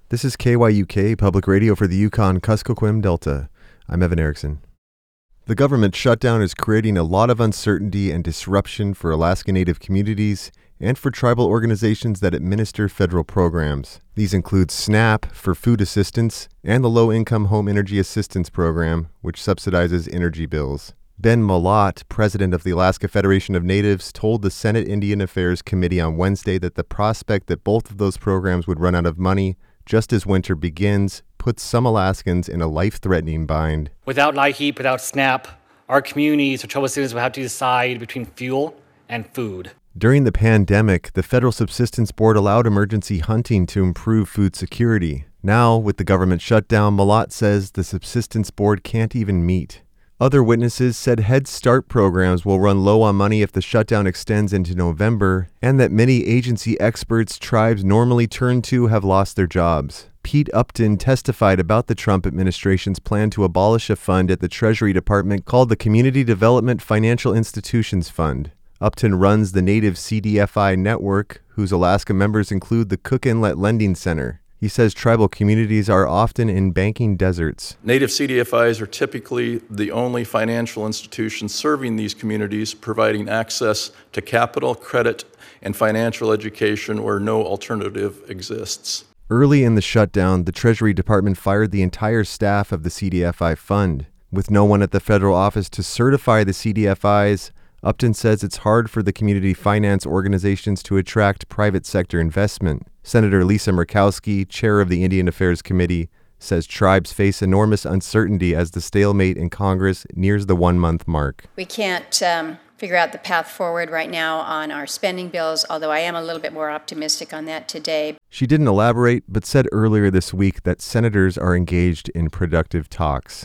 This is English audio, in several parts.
This is KYUK Public Radio for the Yukon-Kuskokwim Delta. I'm Evan Erickson. The government shutdown is creating a lot of uncertainty and disruption for Alaska Native communities and for tribal organizations that administer federal programs. These include SNAP for food assistance and the Low-Income Home Energy Assistance Program, which subsidizes energy bills. Ben Malott, president of the Alaska Federation of Natives, told the Senate Indian Affairs Committee on Wednesday that the prospect that both of those programs would run out of money just as winter begins puts some Alaskans in a life-threatening bind. Without LIHEAP, without SNAP, our communities or tribal citizens will have to decide between fuel and food. During the pandemic, the Federal Subsistence Board allowed emergency hunting to improve food security. Now, with the government shutdown, Malott says the Subsistence Board can't even meet. Other witnesses said Head Start programs will run low on money if the shutdown extends into November, and that many agency experts tribes normally turn to have lost their jobs. Pete Upton testified about the Trump administration's plan to abolish a fund at the Treasury Department called the Community Development Financial Institutions Fund. Upton runs the Native CDFI network, whose Alaska members include the Cook Inlet Lending Center. He says tribal communities are often in banking deserts. Native CDFIs are typically the only financial institutions serving these communities, providing access to capital, credit, and financial education where no alternative exists. Early in the shutdown, the Treasury Department fired the entire staff of the CDFI fund. With no one at the federal office to certify the CDFIs, Upton says it's hard for the community finance organizations to attract private sector investment. Senator Lisa Murkowski, chair of the Indian Affairs Committee, says tribes face enormous uncertainty as the stalemate in Congress nears the 1-month mark. We can't figure out the path forward right now on our spending bills, although I am a little bit more optimistic on that today. She didn't elaborate, but said earlier this week that senators are engaged in productive talks.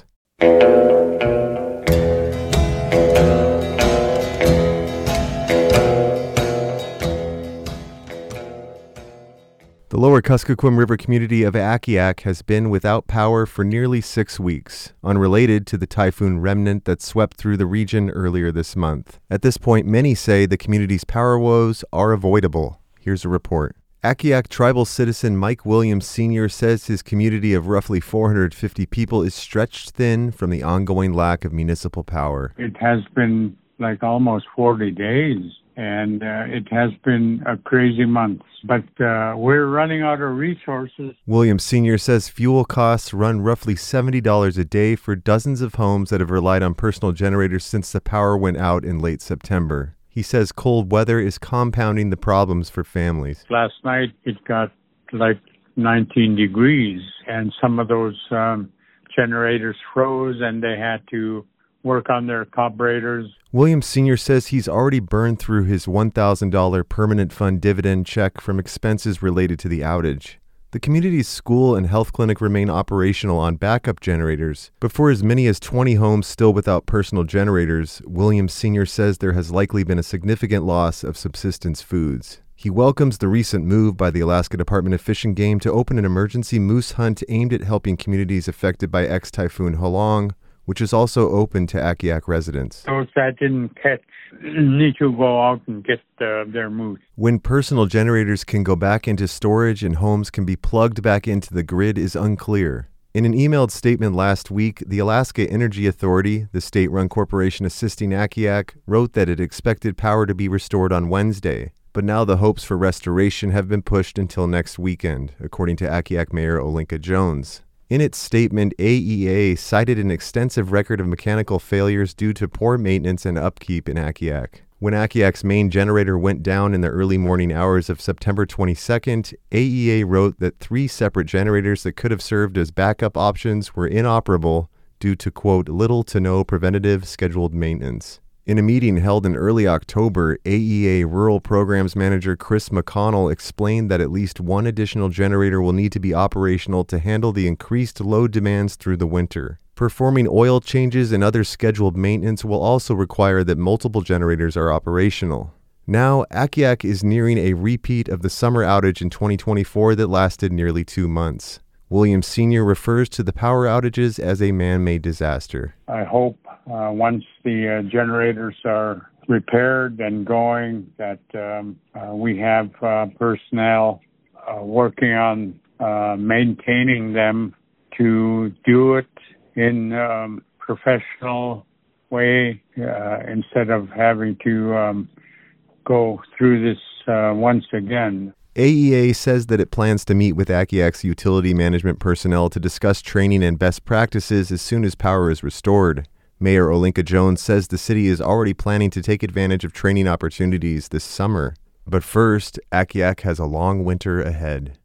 The lower Kuskokwim River community of Akiak has been without power for nearly 6 weeks, unrelated to the typhoon remnant that swept through the region earlier this month. At this point, many say the community's power woes are avoidable. Here's a report. Akiak tribal citizen Mike Williams Sr. says his community of roughly 450 people is stretched thin from the ongoing lack of municipal power. It has been like almost 40 days. And it has been a crazy month, but we're running out of resources. Williams Sr. says fuel costs run roughly $70 a day for dozens of homes that have relied on personal generators since the power went out in late September. He says cold weather is compounding the problems for families. Last night it got like 19 degrees, and some of those generators froze, and they had to work on their carburetors. Williams Sr. says he's already burned through his $1,000 permanent fund dividend check from expenses related to the outage. The community's school and health clinic remain operational on backup generators, but for as many as 20 homes still without personal generators, Williams Sr. says there has likely been a significant loss of subsistence foods. He welcomes the recent move by the Alaska Department of Fish and Game to open an emergency moose hunt aimed at helping communities affected by ex-typhoon Halong, which is also open to Akiak residents. Those that didn't catch need to go out and get their moose. When personal generators can go back into storage and homes can be plugged back into the grid is unclear. In an emailed statement last week, the Alaska Energy Authority, the state-run corporation assisting Akiak, wrote that it expected power to be restored on Wednesday. But now the hopes for restoration have been pushed until next weekend, according to Akiak Mayor Olinka Jones. In its statement, AEA cited an extensive record of mechanical failures due to poor maintenance and upkeep in Akiak. When Akiak's main generator went down in the early morning hours of September 22nd, AEA wrote that 3 separate generators that could have served as backup options were inoperable due to, quote, little to no preventative scheduled maintenance. In a meeting held in early October, AEA Rural Programs Manager Chris McConnell explained that at least one additional generator will need to be operational to handle the increased load demands through the winter. Performing oil changes and other scheduled maintenance will also require that multiple generators are operational. Now, Akiak is nearing a repeat of the summer outage in 2024 that lasted nearly 2 months. Williams Sr. refers to the power outages as a man-made disaster. I hope once the generators are repaired and going that we have personnel working on maintaining them, to do it in professional way instead of having to go through this once again. AEA says that it plans to meet with Akiak's utility management personnel to discuss training and best practices as soon as power is restored. Mayor Olinka Jones says the city is already planning to take advantage of training opportunities this summer. But first, Akiak has a long winter ahead.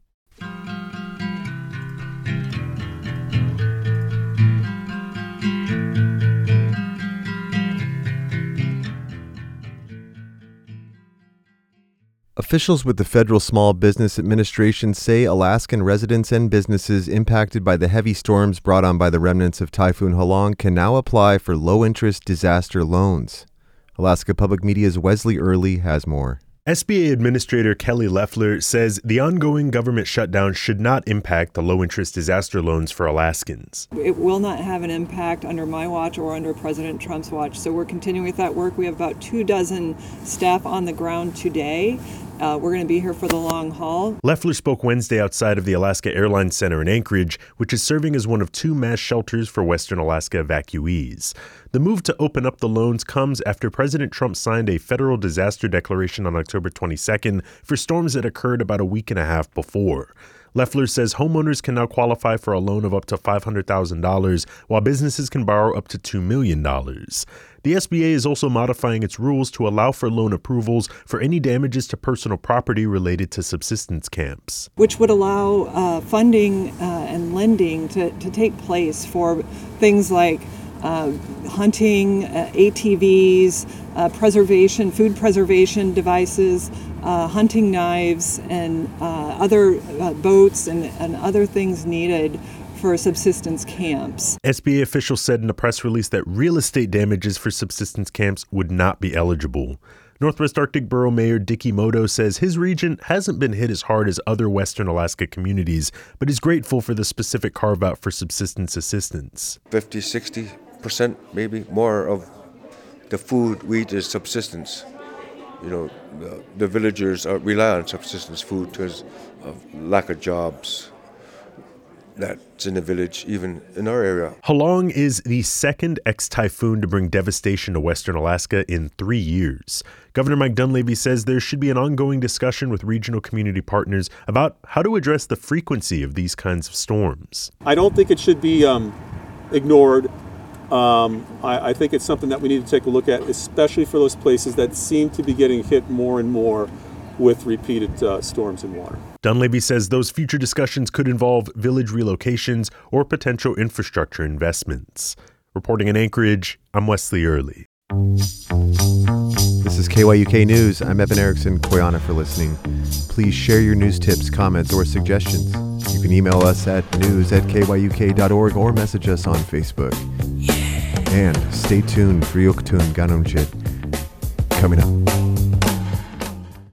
Officials with the Federal Small Business Administration say Alaskan residents and businesses impacted by the heavy storms brought on by the remnants of Typhoon Halong can now apply for low-interest disaster loans. Alaska Public Media's Wesley Early has more. SBA Administrator Kelly Loeffler says the ongoing government shutdown should not impact the low-interest disaster loans for Alaskans. It will not have an impact under my watch or under President Trump's watch. So we're continuing with that work. We have about 24 staff on the ground today. We're going to be here for the long haul. Loeffler spoke Wednesday outside of the Alaska Airlines Center in Anchorage, which is serving as one of 2 mass shelters for Western Alaska evacuees. The move to open up the loans comes after President Trump signed a federal disaster declaration on October 22nd for storms that occurred about a week and a half before. Loeffler says homeowners can now qualify for a loan of up to $500,000, while businesses can borrow up to $2 million. The SBA is also modifying its rules to allow for loan approvals for any damages to personal property related to subsistence camps, which would allow funding and lending to take place for things like hunting, ATVs, food preservation devices, hunting knives, and other boats and other things needed for subsistence camps. SBA officials said in a press release that real estate damages for subsistence camps would not be eligible. Northwest Arctic Borough Mayor Dicky Moto says his region hasn't been hit as hard as other Western Alaska communities, but is grateful for the specific carve-out for subsistence assistance. 50-60% maybe more of the food we eat is subsistence. You know, the villagers rely on subsistence food because of lack of jobs that's in the village, even in our area. Halong is the second ex-typhoon to bring devastation to Western Alaska in 3 years. Governor Mike Dunleavy says there should be an ongoing discussion with regional community partners about how to address the frequency of these kinds of storms. I don't think it should be ignored. I think it's something that we need to take a look at, especially for those places that seem to be getting hit more and more with repeated storms and water. Dunleavy says those future discussions could involve village relocations or potential infrastructure investments. Reporting in Anchorage, I'm Wesley Early. This is KYUK News. I'm Evan Erickson. Koyana for listening. Please share your news tips, comments, or suggestions. You can email us at news@kyuk.org or message us on Facebook. And stay tuned for Yoktun Ganumchit coming up.